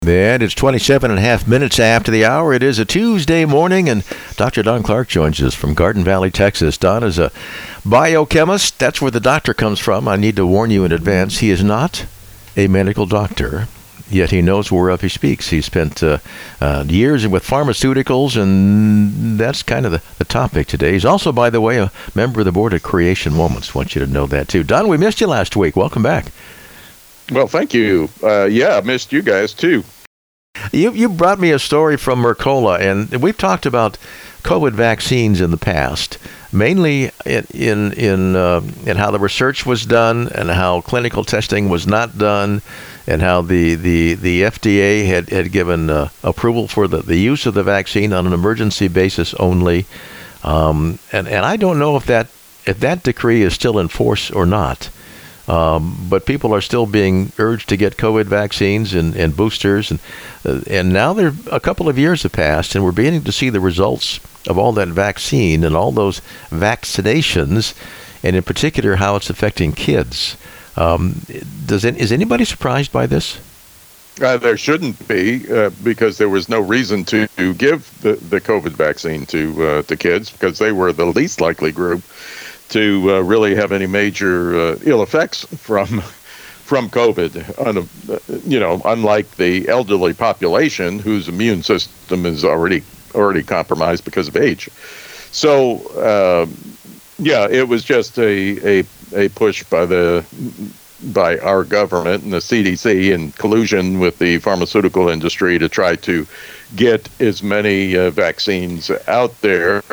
And it's 27 and a half minutes after the hour. It is a Tuesday morning, and Dr. Don Clark joins us from Garden Valley, Texas. Don is a biochemist. That's where the doctor comes from. I need to warn you in advance. He is not a medical doctor, yet he knows whereof he speaks. He spent years with pharmaceuticals, and that's kind of the topic today. He's also, by the way, a member of the board at Creation Moments. Want you to know that, too. Don, we missed you last week. Welcome back. Well, thank you. I missed you guys, too. You brought me a story from Mercola, and we've talked about COVID vaccines in the past, mainly in how the research was done and how clinical testing was not done, and how the FDA had given approval for the use of the vaccine on an emergency basis only. And I don't know if that decree is still in force or not. But people are still being urged to get COVID vaccines and boosters, and now a couple of years have passed, and we're beginning to see the results of all that vaccine and all those vaccinations, and in particular how it's affecting kids. Is anybody surprised by this? There shouldn't be, because there was no reason to give the COVID vaccine to kids, because they were the least likely group to really have any major ill effects from COVID. Unlike the elderly population whose immune system is already compromised because of age. So, it was just a push by our government and the CDC in collusion with the pharmaceutical industry to try to get as many vaccines out there.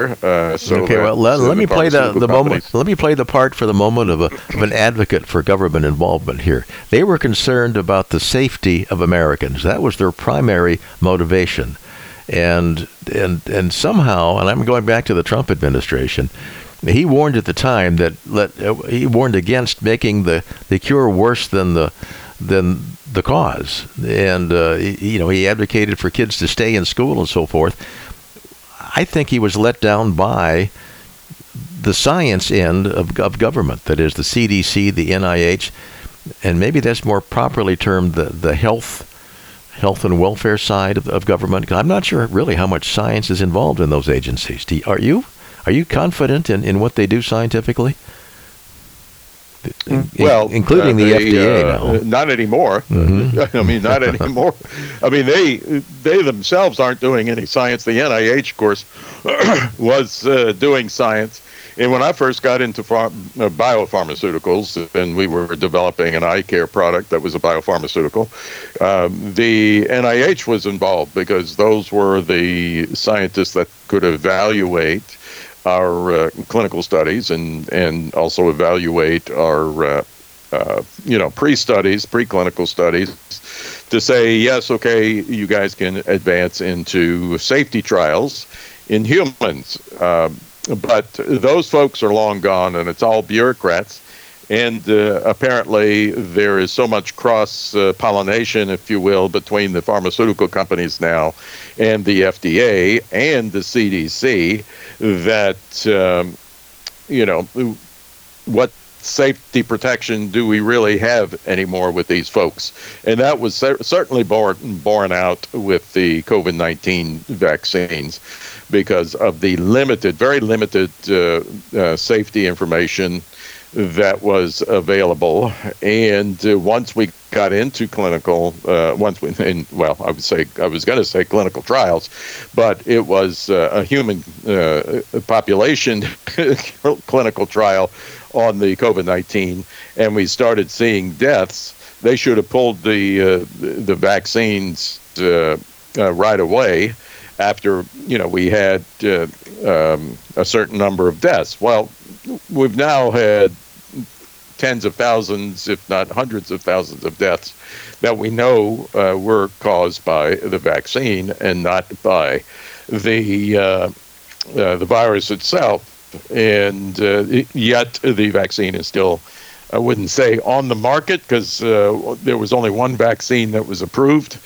Let me play the moment. Let me play the part for the moment of an advocate for government involvement here. They were concerned about the safety of Americans. That was their primary motivation, and somehow, and I'm going back to the Trump administration. He warned at the time he warned against making the cure worse than the cause, and he advocated for kids to stay in school and so forth. I think he was let down by the science end of government, that is the CDC, the NIH, and maybe that's more properly termed the health and welfare side of government. I'm not sure really how much science is involved in those agencies. Are you? Are you confident in what they do scientifically? Including the FDA now. Not anymore. Mm-hmm. I mean, not anymore. I mean, they themselves aren't doing any science. The NIH, of course, was doing science. And when I first got into biopharmaceuticals, and we were developing an eye care product that was a biopharmaceutical, the NIH was involved because those were the scientists that could evaluate our clinical studies and also evaluate our preclinical studies to say, yes, okay, you guys can advance into safety trials in humans. But those folks are long gone, and it's all bureaucrats. And apparently there is so much cross-pollination, if you will, between the pharmaceutical companies now and the FDA and the CDC that, what safety protection do we really have anymore with these folks? And that was certainly borne out with the COVID-19 vaccines because of the very limited safyty information that was available. And once we got into clinical, I was going to say clinical trials, but it was a human population clinical trial on the COVID-19, and we started seeing deaths. They should have pulled the vaccines right away after we had a certain number of deaths. Well, we've now had tens of thousands, if not hundreds of thousands of deaths that we know were caused by the vaccine and not by the virus itself. And yet the vaccine is still, I wouldn't say on the market, because there was only one vaccine that was approved,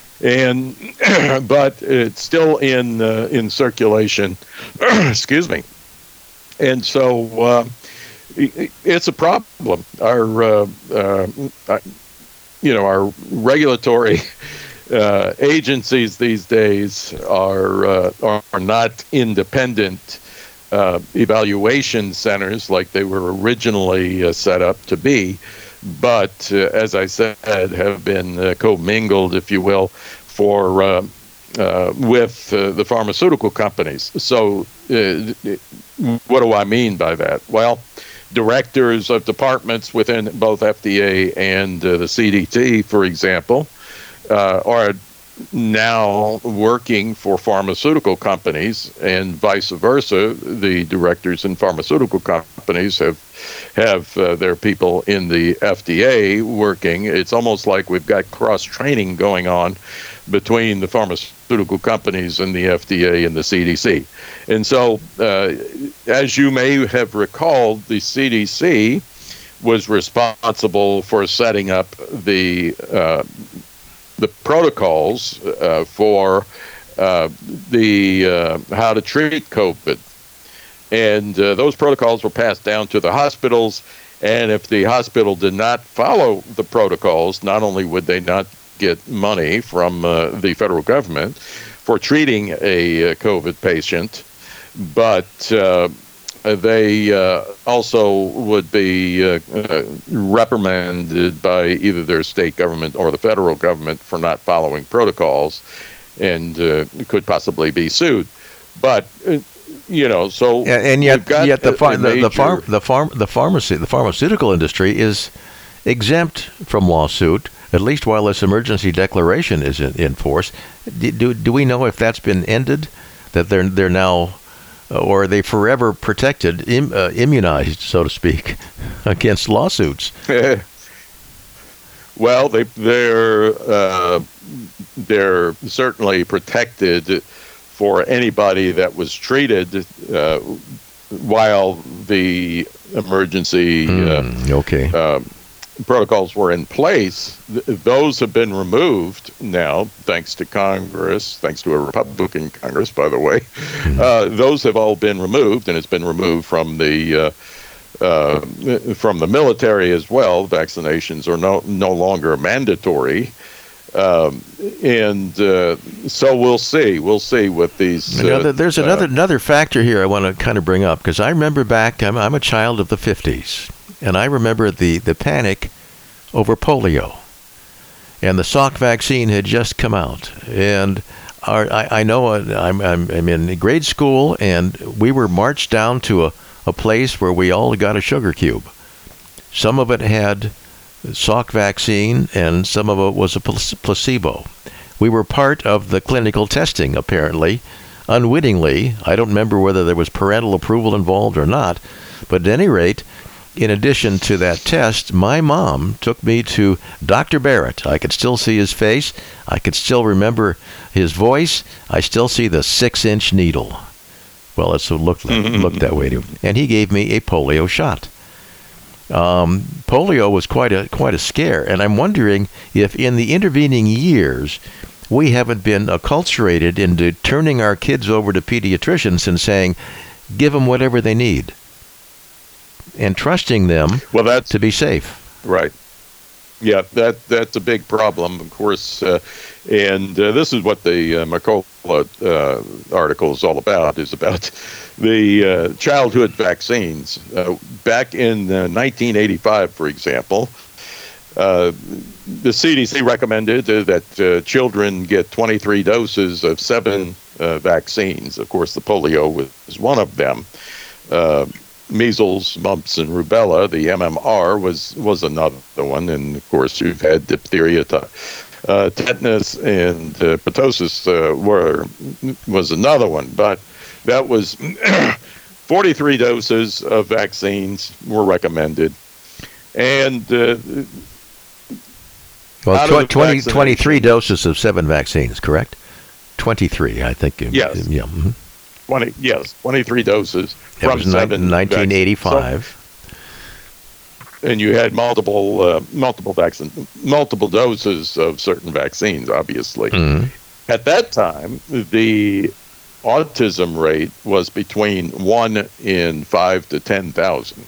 but it's still in circulation. Excuse me. And so it's a problem. Our regulatory agencies these days are not independent evaluation centers like they were originally set up to be, but as I said, have been commingled, if you will, for with the pharmaceutical companies. So what do I mean by that? Well, directors of departments within both FDA and the CDC, for example, are now working for pharmaceutical companies, and vice versa. The directors in pharmaceutical companies have their people in the FDA working. It's almost like we've got cross-training going on between the pharmaceutical companies and the FDA and the CDC. And so, as you may have recalled, the CDC was responsible for setting up the protocols for how to treat COVID. And those protocols were passed down to the hospitals. And if the hospital did not follow the protocols, not only would they not get money from the federal government for treating a COVID patient, but they also would be reprimanded by either their state government or the federal government for not following protocols, and could possibly be sued. But so and yet the pharmaceutical industry is exempt from lawsuit, at least while this emergency declaration is in force. Do we know if that's been ended? That they're now, or are they forever protected, immunized, so to speak, against lawsuits? Well, they're certainly protected for anybody that was treated while the emergency protocols were in place. Those have been removed now, thanks to Congress, thanks to a Republican Congress, by the way. Those have all been removed, and it's been removed from the military as well. Vaccinations are no longer mandatory. And so we'll see with these. There's another factor here I want to kind of bring up, because I remember back. I'm a child of the 50s, and I remember the panic over polio, and the Salk vaccine had just come out, and I know I'm in grade school, and we were marched down to a place where we all got a sugar cube. Some of it had Salk vaccine, and some of it was a placebo. We were part of the clinical testing, apparently, unwittingly. I don't remember whether there was parental approval involved or not, but at any rate, in addition to that test, my mom took me to Dr. Barrett. I could still see his face. I could still remember his voice. I still see the 6-inch needle. Well, it looked that way to him. And he gave me a polio shot. Polio was quite a scare, and I'm wondering if in the intervening years we haven't been acculturated into turning our kids over to pediatricians and saying, give them whatever they need, and trusting them to be safe. Right. Yeah, that's a big problem, of course, and this is what the Mercola article is all about, is about the childhood vaccines. Back in 1985, for example, the CDC recommended that children get 23 doses of 7 vaccines. Of course, the polio was one of them. Measles, mumps, and rubella, the MMR, was another one. And, of course, you've had diphtheria, tetanus, and pertussis was another one. But that was 43 doses of vaccines were recommended. And 23 doses of 7 vaccines, correct? 23, I think. Yes. Yeah. Mm-hmm. 23 doses from 7 1985. And you had multiple doses of certain vaccines, obviously. Mm-hmm. At that time, the autism rate was between 1 in 5 to 10,000,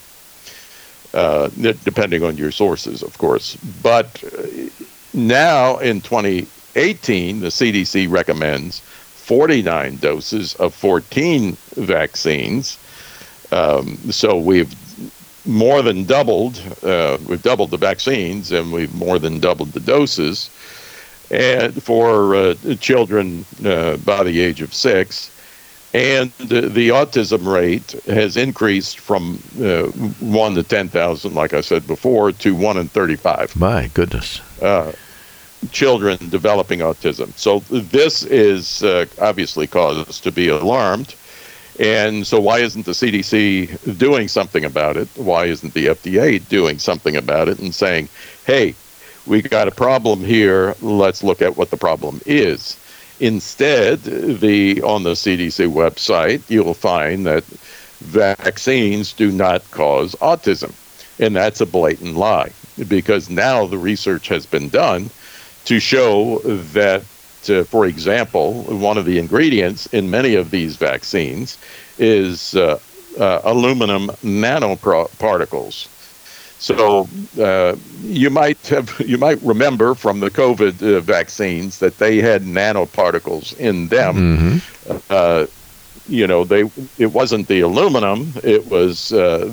depending on your sources, of course. But now in 2020, 2018, the CDC recommends 49 doses of 14 vaccines. So we've more than doubled. We've doubled the vaccines, and we've more than doubled the doses. And for children by the age of 6. And the autism rate has increased from 1 to 10,000, like I said before, to 1 in 35. My goodness. Children developing autism. So this is obviously cause us to be alarmed. And so why isn't the CDC doing something about it? Why isn't the FDA doing something about it and saying, hey, we got a problem here, let's look at what the problem is? Instead, on the CDC website, you'll find that vaccines do not cause autism. And that's a blatant lie, because now the research has been done to show that, for example, one of the ingredients in many of these vaccines is aluminum nanoparticles. So you might remember from the COVID vaccines that they had nanoparticles in them. Mm-hmm. It wasn't the aluminum; it was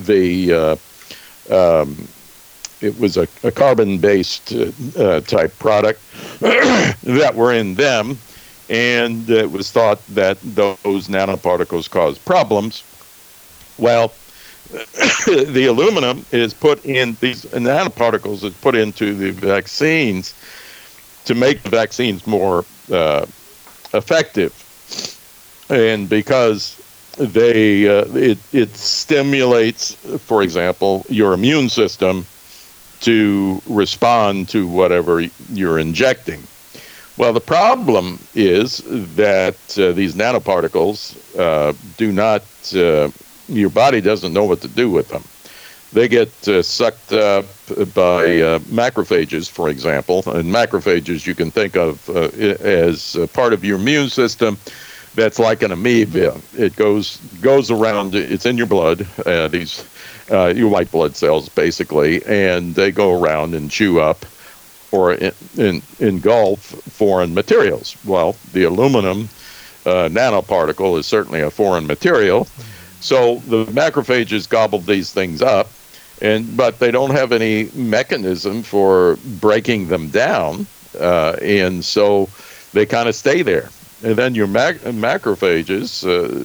it was a carbon-based type product that were in them, and it was thought that those nanoparticles caused problems. Well, the aluminum is put in, these nanoparticles is put into the vaccines to make the vaccines more effective, and because it stimulates, for example, your immune system to respond to whatever you're injecting. Well, the problem is that these nanoparticles do not. Your body doesn't know what to do with them. They get sucked up by macrophages, for example. And macrophages you can think of as part of your immune system that's like an amoeba. It goes around, it's in your blood, your white blood cells, basically, and they go around and chew up or engulf foreign materials. Well, the aluminum nanoparticle is certainly a foreign material. So the macrophages gobble these things up, but they don't have any mechanism for breaking them down, and so they kind of stay there. And then your macrophages,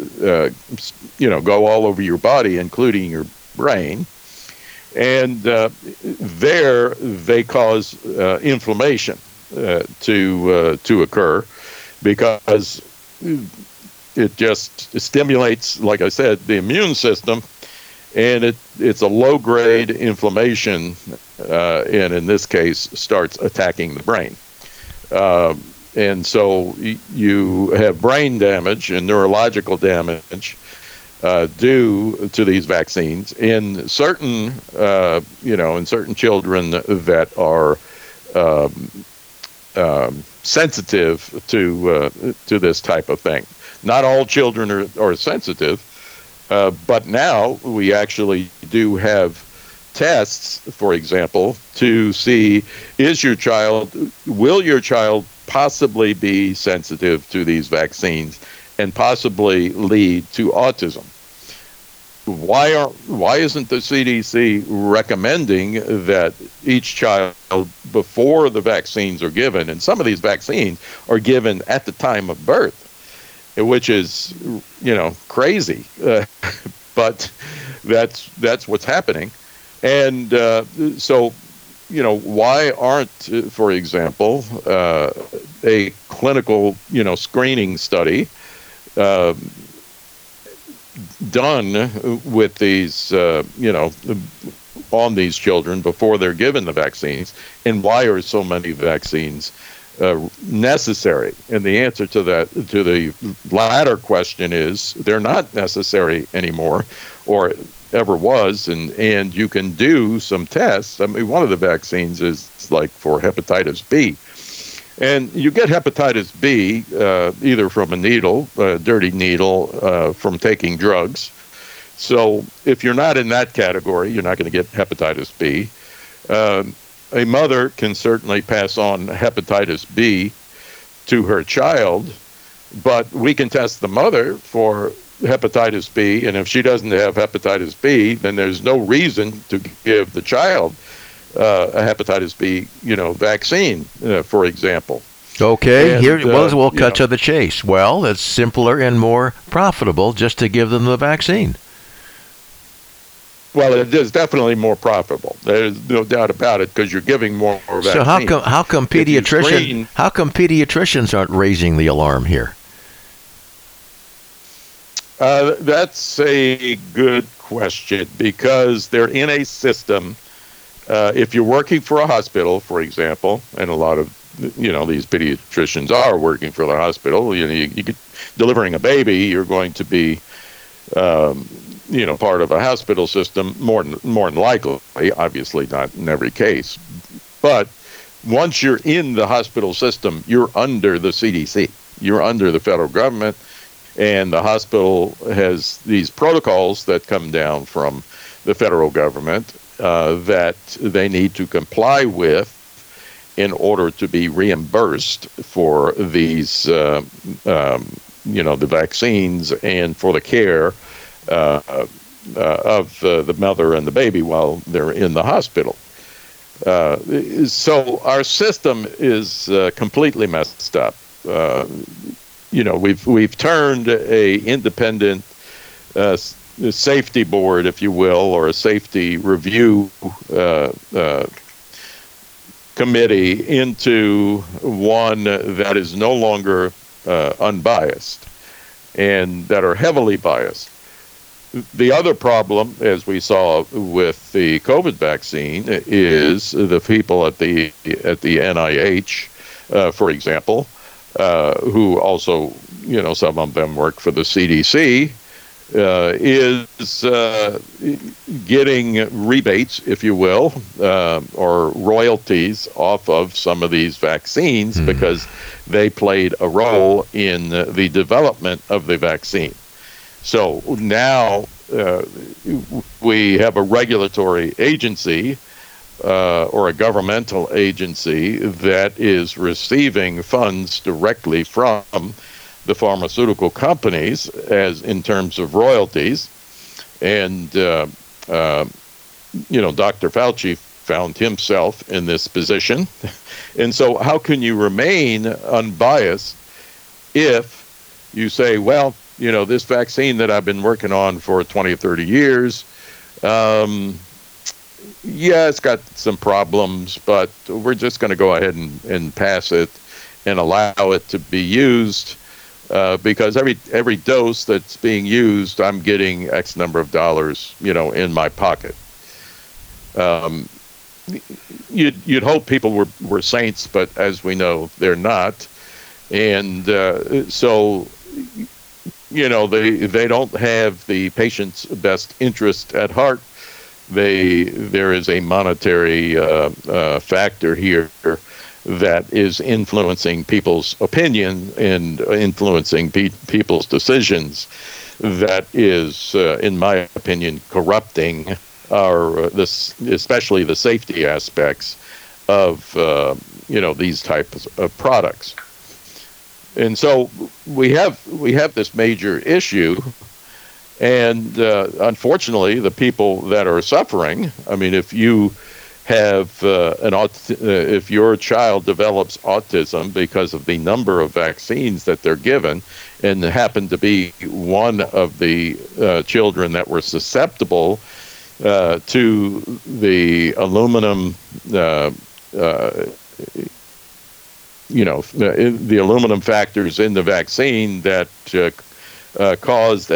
go all over your body, including your brain, and there they cause inflammation to occur, because it just stimulates, like I said, the immune system, and it's a low-grade inflammation, and in this case, starts attacking the brain. And so you have brain damage and neurological damage due to these vaccines in certain, in certain children that are sensitive to this type of thing. Not all children are sensitive, but now we actually do have tests, for example, to see will your child possibly be sensitive to these vaccines and possibly lead to autism. Why isn't the CDC recommending that each child, before the vaccines are given, and some of these vaccines are given at the time of birth, which is, crazy, but that's what's happening. And so, why aren't, for example, a clinical, screening study done with these, on these children before they're given the vaccines? And why are so many vaccines necessary? And the answer to the latter question is they're not necessary anymore, or ever was, and you can do some tests. I mean, one of the vaccines is like for hepatitis B, and you get hepatitis B either from a needle, a dirty needle, from taking drugs. So if you're not in that category, you're not going to get hepatitis B. A mother can certainly pass on hepatitis B to her child, but we can test the mother for hepatitis B, and if she doesn't have hepatitis B, then there's no reason to give the child a hepatitis B, vaccine, for example. Okay, we'll cut to the chase. Well, it's simpler and more profitable just to give them the vaccine. Well, it is definitely more profitable. There's no doubt about it, because you're giving more vaccine. So how come pediatricians aren't raising the alarm here? That's a good question, because they're in a system. If you're working for a hospital, for example, and a lot of these pediatricians are working for the hospital. You delivering a baby, you're going to be part of a hospital system, more than likely, obviously not in every case. But once you're in the hospital system, you're under the CDC. You're under the federal government, and the hospital has these protocols that come down from the federal government that they need to comply with in order to be reimbursed for these, the vaccines and for the care of the mother and the baby while they're in the hospital. So our system is completely messed up. We've turned a independent safety board, if you will, or a safety review committee into one that is no longer unbiased and that are heavily biased. The other problem, as we saw with the COVID vaccine, is the people at the NIH, for example, who also, some of them work for the CDC, is getting rebates, if you will, or royalties off of some of these vaccines because they played a role in the development of the vaccine. So now we have a regulatory agency or a governmental agency that is receiving funds directly from the pharmaceutical companies as in terms of royalties. And, Dr. Fauci found himself in this position. And so how can you remain unbiased if you say, well, this vaccine that I've been working on for 20 or 30 years, it's got some problems, but we're just going to go ahead and pass it and allow it to be used because every dose that's being used, I'm getting X number of dollars, in my pocket. You'd hope people were saints, but as we know, they're not. And so, they don't have the patient's best interest at heart. There is a monetary factor here that is influencing people's opinion and influencing people's decisions. That is, in my opinion, corrupting especially the safety aspects of these types of products. And so we have this major issue. And unfortunately, the people that are suffering, I mean, if you have if your child develops autism because of the number of vaccines that they're given, and happen to be one of the children that were susceptible to the aluminum, the aluminum factors in the vaccine that caused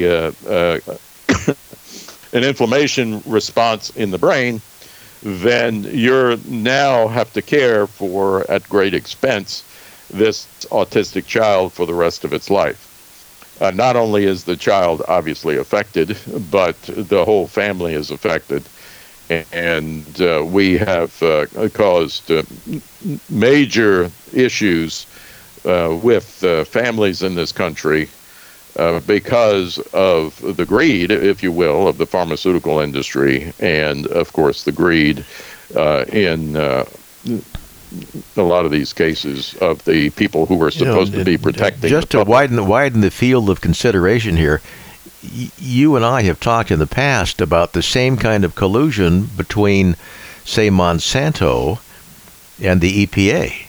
an inflammation response in the brain, then you now have to care for, at great expense, this autistic child for the rest of its life. Not only is the child obviously affected, but the whole family is affected. And we have caused major issues with families in this country because of the greed, if you will, of the pharmaceutical industry, and of course the greed in these cases of the people who were supposed to be protecting. Just to widen the field of consideration here, you and I have talked in the past about the same kind of collusion between, say, Monsanto and the EPA,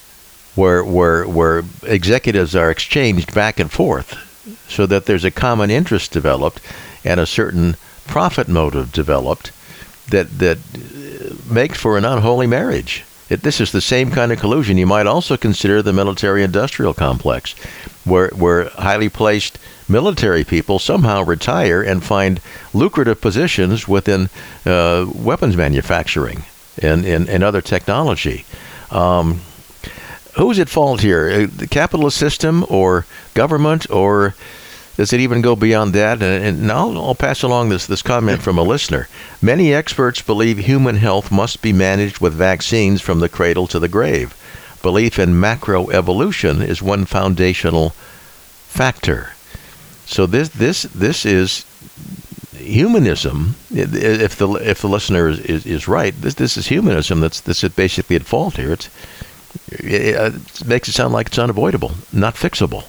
where executives are exchanged back and forth, so that there's a common interest developed and a certain profit motive developed that makes for an unholy marriage. This is the same kind of collusion. You might also consider the military-industrial complex, where highly placed military people somehow retire and find lucrative positions within weapons manufacturing and other technology. Who's at fault here? The capitalist system or government, or does it even go beyond that? And now I'll pass along this comment from a listener. Many experts believe human health must be managed with vaccines from the cradle to the grave. Belief in macroevolution is one foundational factor. So this is humanism. If the listener is right, this is humanism that's basically at fault here. It makes it sound like it's unavoidable, not fixable.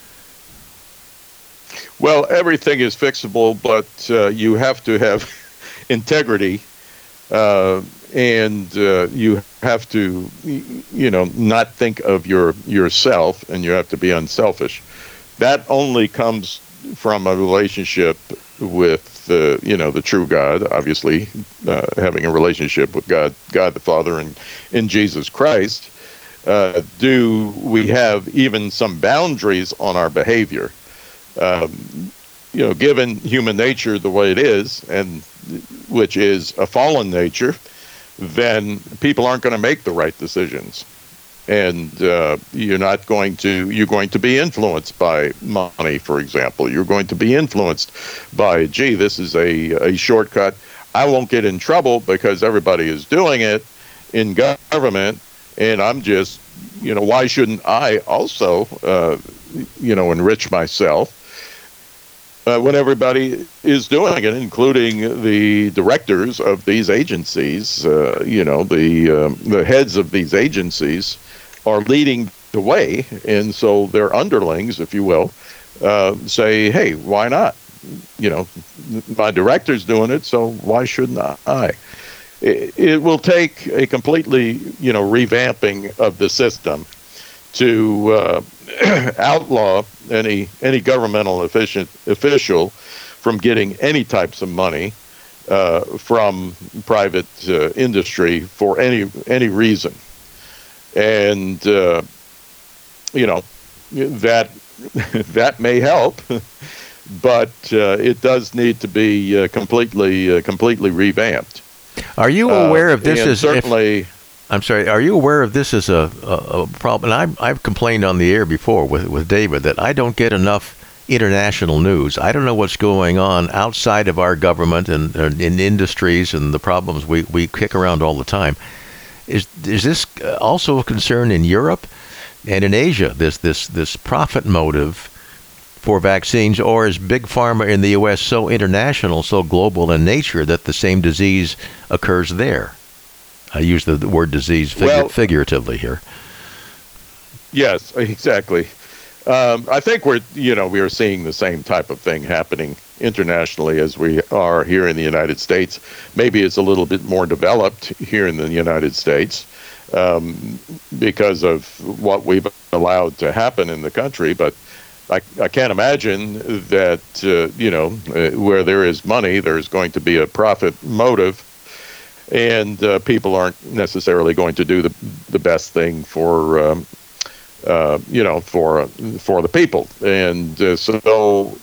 Well, everything is fixable, but you have to have integrity, and you have to, not think of yourself, and you have to be unselfish. That only comes from a relationship with the true God. Obviously, having a relationship with God the Father, and in Jesus Christ. Do we have even some boundaries on our behavior? Given human nature the way it is, and which is a fallen nature, then people aren't going to make the right decisions, and you're going to be influenced by money, for example. You're going to be influenced by, gee, this is a shortcut. I won't get in trouble because everybody is doing it in government. And I'm just, why shouldn't I also, enrich myself when everybody is doing it, including the directors of these agencies, the heads of these agencies are leading the way. And so their underlings, if you will, say, hey, why not? My director's doing it, so why shouldn't I? It will take a completely, revamping of the system to outlaw any governmental official from getting any types of money from private industry for any reason, and that may help, but it does need to be completely revamped. Are you aware of this as certainly? I'm sorry. Are you aware of this as a problem? And I've complained on the air before with David that I don't get enough international news. I don't know what's going on outside of our government and in industries and the problems we kick around all the time. Is this also a concern in Europe and in Asia? This profit motive for vaccines, or is Big Pharma in the U.S. so international, so global in nature that the same disease occurs there? I use the word disease figuratively here. Yes, exactly. I think we are seeing the same type of thing happening internationally as we are here in the United States. Maybe it's a little bit more developed here in the United States because of what we've allowed to happen in the country, but I can't imagine that, where there is money, there's going to be a profit motive, and people aren't necessarily going to do the best thing for the people. And so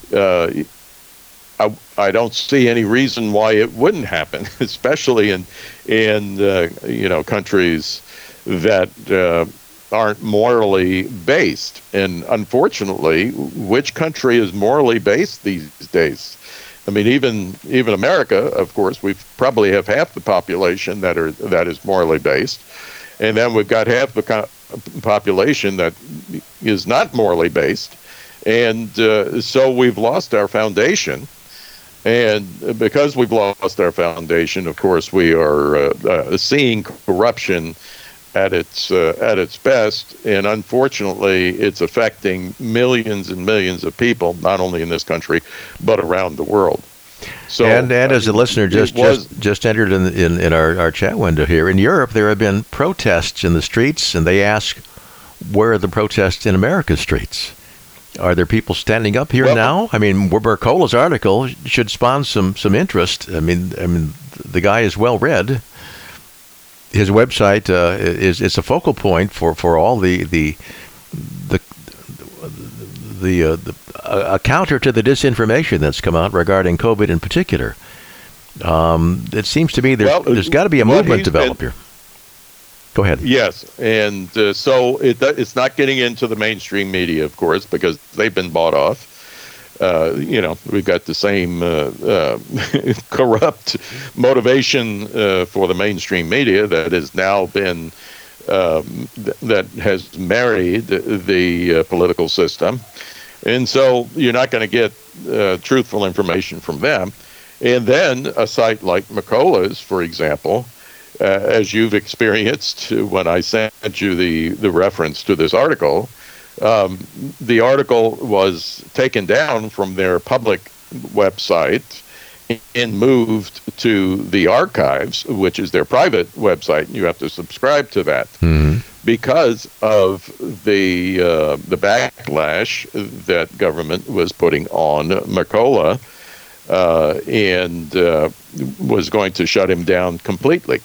I don't see any reason why it wouldn't happen, especially in countries that aren't morally based. And unfortunately, which country is morally based these days? I mean, even America, of course, we probably have half the population that is morally based, and then we've got half the population that is not morally based, and so we've lost our foundation. And because we've lost our foundation, of course, we are seeing corruption at its best, and unfortunately, it's affecting millions and millions of people, not only in this country but around the world. So, and as a listener just entered in our chat window here, in Europe there have been protests in the streets, and they ask, where are the protests in America's streets? Are there people standing up here now? I mean, Mercola's article should spawn some interest. I mean, the guy is well read. His website is a focal point for all the a counter to the disinformation that's come out regarding COVID in particular. It seems to me there's got to be a movement develop here. Go ahead. Yes, and so it's not getting into the mainstream media, of course, because they've been bought off. We've got the same corrupt motivation for the mainstream media that has now been that has married the political system, and so you're not going to get truthful information from them. And then a site like Mercola's, for example, as you've experienced when I sent you the reference to this article, the article was taken down from their public website and moved to the archives, which is their private website. You have to subscribe to that because of the backlash that government was putting on Mercola and was going to shut him down completely.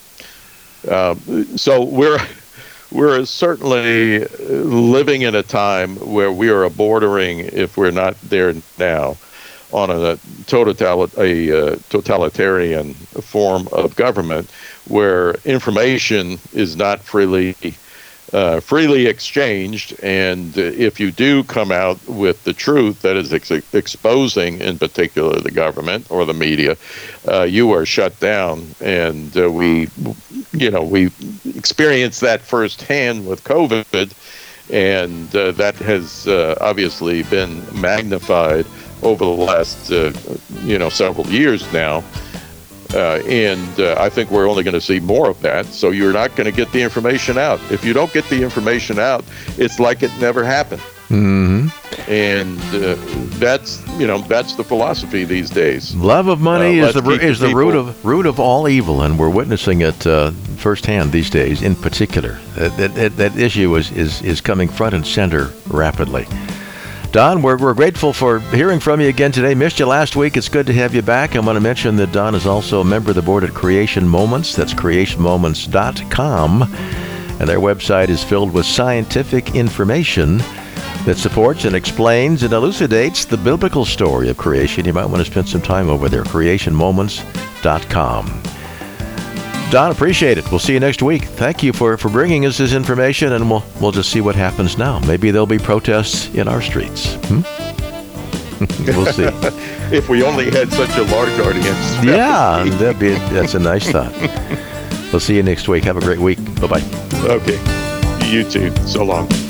So we're certainly living in a time where we are bordering, if we're not there now, on a totalitarian form of government where information is not freely exchanged, and if you do come out with the truth that is exposing, in particular, the government or the media, you are shut down. And we experienced that firsthand with COVID, and that has obviously been magnified over the last several years now. And I think we're only going to see more of that. So you're not going to get the information out. If you don't get the information out, it's like it never happened. Mm-hmm. And that's the philosophy these days. Love of money is the root of all evil, and we're witnessing it firsthand these days. In particular, that issue is coming front and center rapidly. Don, we're grateful for hearing from you again today. Missed you last week. It's good to have you back. I want to mention that Don is also a member of the board at Creation Moments. That's creationmoments.com. And their website is filled with scientific information that supports and explains and elucidates the biblical story of creation. You might want to spend some time over there, creationmoments.com. Don, appreciate it. We'll see you next week. Thank you for bringing us this information, and we'll just see what happens now. Maybe there'll be protests in our streets. We'll see. If we only had such a large audience. Yeah, that's a nice thought. We'll see you next week. Have a great week. Bye-bye. Okay. You too. So long.